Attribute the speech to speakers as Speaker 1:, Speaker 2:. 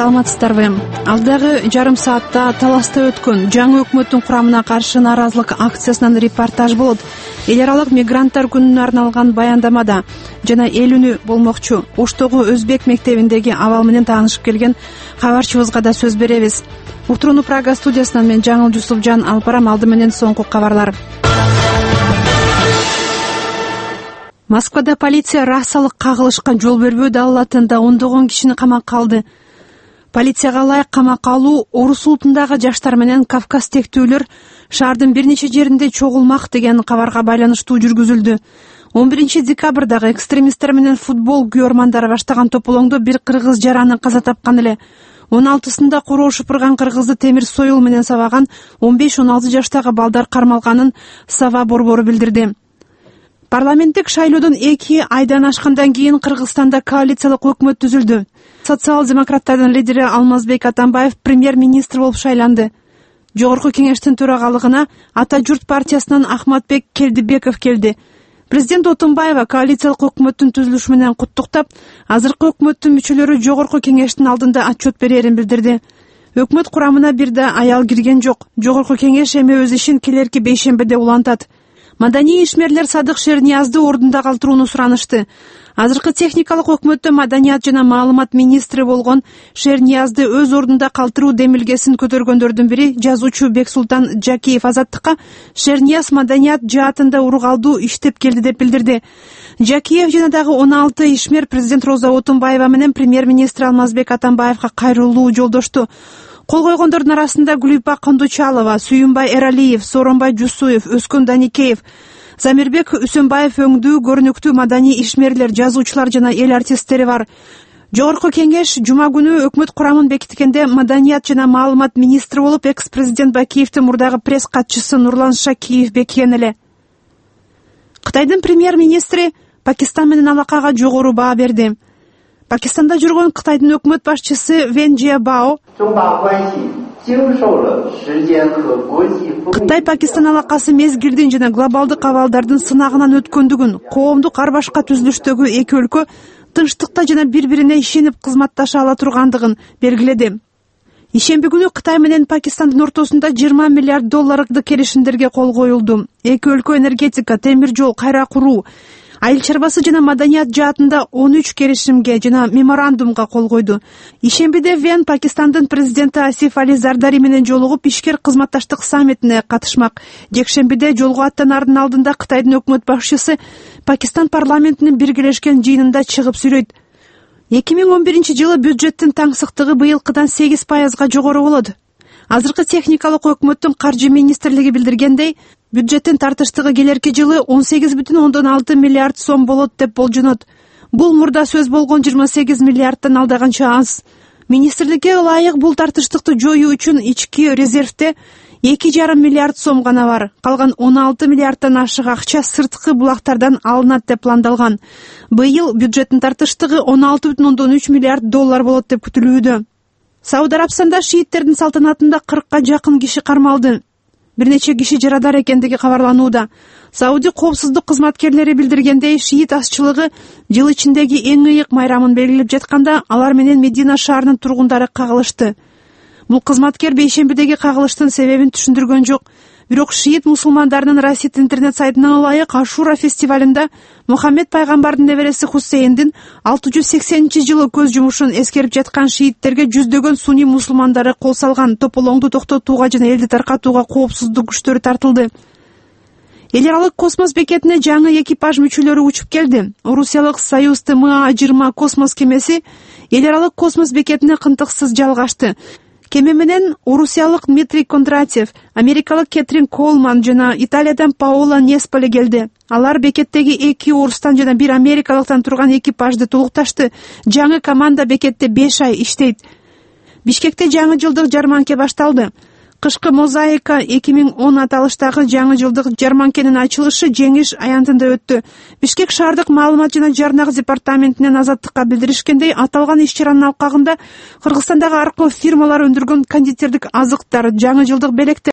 Speaker 1: саламатсыздарбы? Алдагы жарым саатта таласта өткөн жаңы өкмөттүн курамына каршы нааразылык акциясынан репортаж болот. Эл аралык мигранттар күнүнө арналган баяндамада жана эл үнү болмокчу Оштогу Өзбек мектебиндеги абал менен таанышып келген кабарчыбызга да сөз беребиз. Утурууну Прага студиясынан мен Жаңыл Жусупжан алып барам. Алды менен соңку кабарлар. Москвада полиция расалык кагылышка жол бербөө далалатында ондогон кишини камакка алды. Полицияга ылайык камакка алуу орус улутундагы жаштар менен Кавказ тектүүлөр шаардын бир нече жеринде чогулмак деген кабарга байланыштуу жүргүзүлдү. 11 декабрдагы экстремисттер менен футбол күйөрмандары баштаган тополоңдо бир кыргыз жараны каза тапкан эле. 16-сында короо шыпырган кыргызды темир союл менен сабаган 15-16 жаштагы балдар кармалганын Сава борбору билдирди. Парламенттик шайлоодон 2 айдан ашкандан кийин Кыргызстанда коалициялык өкмөт түзүлдү. Социал-демократтардын лидери Алмазбек Атамбаев премьер-министр болуп шайланды. Жогорку кеңештин төрагалыгына Ата журт партиясынан Ахматбек Келдибеков келди. Президент Отунбаева коалициялык өкмөттүн түзүлүшү менен куттуктап, азыркы өкмөттүн мүчөлөрү жогорку кеңештин алдында отчет берерин билдирди. Өкмөт курамына бир да аял кирген жок. Жогорку кеңеш эми өз ишин келерки бейшембиде улантат. Маданий ишмерлер Садык Шерниязды ордунда калтырууну суранышты. Азыркы техникалык өкмөттө маданият жана маалымат министри болгон Шерниязды өз ордунда калтыруу демилгесин көтөргөндөрдүн бири жазуучу Бексултан Жакиев Азаттыкка Шернияз маданият жаатында ургалдуу иштеп келди деп билдирди. Жакиев жана дагы 16 ишмер президент Роза Отунбаева менен премьер-министр Алмазбек Атамбаевга кайрылуу жолдошту. Кол койгондордун арасында Гүлүпа Кондучалова, Сүйүнбай Эралиев, Сооронбай Жусуев, Өскөн Даникеев, Замирбек Үсөнбаев өңдүү көрүнүктүү маданий ишмерлер, жазуучулар жана эл артисттери бар. Жогорку кеңеш жума күнү өкмөт курамын бекиткенде маданият жана маалымат министри болуп экс-президент Бакиевдин мурдагы пресс катчысы Нурлан Шакиев бекиген эле. Кытайдын премьер-министри Пакистан менен алакага жогору баа берди. Пакистанда жүргөн Кытайдын өкмөт башчысы Вен Жиабао Кытай-Пакистан алакасы мезгилдин жана глобалдык абалдардын сынагынан өткөндүгүн, коомдук ар башка түзүлүштөгү эки өлкө тынчтыкта жана бири-бирине ишенип кызматташа ала тургандыгын белгиледи. Ишемби күнү Кытай менен Пакистандын ортосунда $20 миллиард келишимдерге кол коюлду. Эки өлкө энергетика, темир жол, кайра куруу, айыл чарбасы жана маданият жаатында 13 келишимге жана меморандумга кол койду. Ишембиде Вен Пакистандын президенти Асиф Али Зардари менен жолугуп ишкер кызматташтык саммитине катышмак. Жекшембиде жолго аттанаардын алдында Кытайдын өкмөт башчысы Пакистан парламентинин биргелешкен жыйынында чыгып сүйлөйт. 2011 жылы бюджеттин таңсыктыгы быйылкыдан 8% жогору болот. Азыркы техникалык өкмөттүн каржы министрлиги билдиргендей, бюджеттин тартыштыгы келерки жылы 18,6 миллиард сом болот деп болжонот. Бул мурда сөз болгон 28 миллиардтан алдаганча аз. Министрликке ылайык бул тартыштыкты жоюу үчүн ички резервде 2,5 миллиард сом гана бар. Калган 16 миллиардтан ашык акча сырткы булактардан алынат деп пландалган. Быйыл бюджеттин тартыштыгы 16,3 миллиард доллар болот деп күтүлүүдө. Сауд Арабстанда шииттердин салтанатында 40-ка жакын киши кармалды. Бир нече киши жарадар экендиги кабарланууда. Сауди коопсуздук кызматкерлери билдиргендей, шиит азчылыгы жыл ичиндеги эң ыйык майрамын белгилеп жатканда алар менен Медина шаарынын тургундары кагылышты. Бул кызматкер бейшембидеги кагылыштын себебин түшүндүргөн жок. Бирок шиит мусулмандарынын Расид интернет сайтына ылайык Ашура фестивалында Мухаммед пайгамбардын небереси Хусейндин 680-жылы көз жумушун эскерип жаткан шииттерге жүздөгөн суни мусулмандары кол салган. Тополоңду токтотууга жана элди таркатууга коопсуздук күчтөрү тартылды. Эл аралык космос бекетине жаңы экипаж мүчөлөрү учуп келди. Орусиялык Союз ТМА-20 космос кемеси эл аралык космос бекетине кынтыксыз жалгашты. Кеме менен орусиялык Дмитрий Кондратьев, америкалык Кэтрин Колман жана Италиядан Паоло Несполи келди. Алар бекеттеги 2 орустан жана 1 америкалыктан турган экипажды толукташты. Жаңы команда бекетте 5 ай иштейт. Бишкекте жаңы жылдык жарманке башталды. Кышкы мозаика 2010 аталыштагы жаңы жылдык жарманкенин ачылышы Жеңиш аянтында өттү. Бишкек шаардык маалымат жана жарнак департаментинен Азаттыкка билдиришкендей, аталган иш-чаранын алкагында Кыргызстандагы аркылуу фирмалар өндүргөн кондитердик азыктар, жаңы жылдык белектер